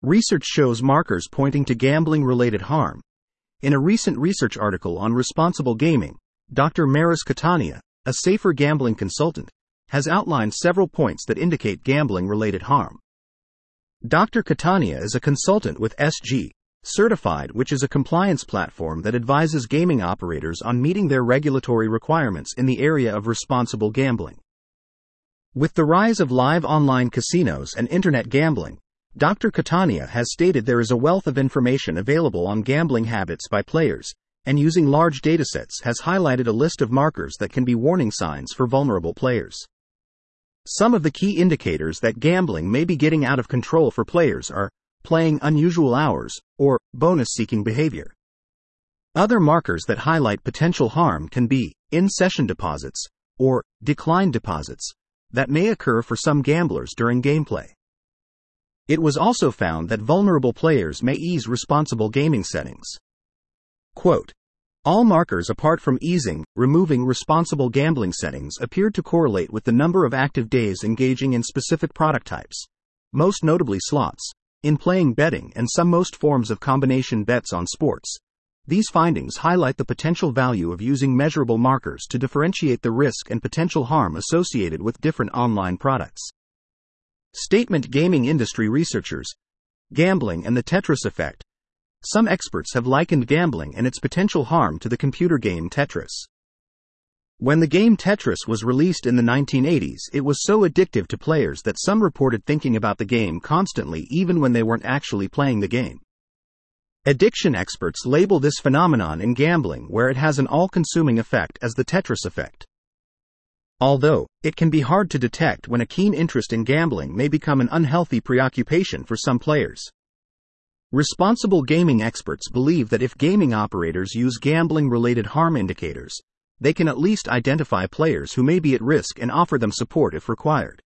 Research shows markers pointing to gambling-related harm. In a recent research article on responsible gaming, Dr. Maris Catania, a safer gambling consultant, has outlined several points that indicate gambling-related harm. Dr. Catania is a consultant with SG Certified, which is a compliance platform that advises gaming operators on meeting their regulatory requirements in the area of responsible gambling. With the rise of live online casinos and internet gambling, Dr. Catania has stated there is a wealth of information available on gambling habits by players, and using large datasets has highlighted a list of markers that can be warning signs for vulnerable players. Some of the key indicators that gambling may be getting out of control for players are playing unusual hours, or bonus-seeking behavior. Other markers that highlight potential harm can be in-session deposits, or decline deposits, that may occur for some gamblers during gameplay. It was also found that vulnerable players may ease responsible gaming settings. Quote, all markers apart from removing responsible gambling settings appeared to correlate with the number of active days engaging in specific product types, most notably slots, in-playing betting and some most forms of combination bets on sports. These findings highlight the potential value of using measurable markers to differentiate the risk and potential harm associated with different online products. Statement: gaming industry researchers. Gambling and the Tetris effect. Some experts have likened gambling and its potential harm to the computer game Tetris. When the game Tetris was released in the 1980s, it was so addictive to players that some reported thinking about the game constantly even when they weren't actually playing the game. Addiction experts label this phenomenon in gambling where it has an all-consuming effect as the Tetris effect. Although, it can be hard to detect when a keen interest in gambling may become an unhealthy preoccupation for some players. Responsible gaming experts believe that if gaming operators use gambling-related harm indicators, they can at least identify players who may be at risk and offer them support if required.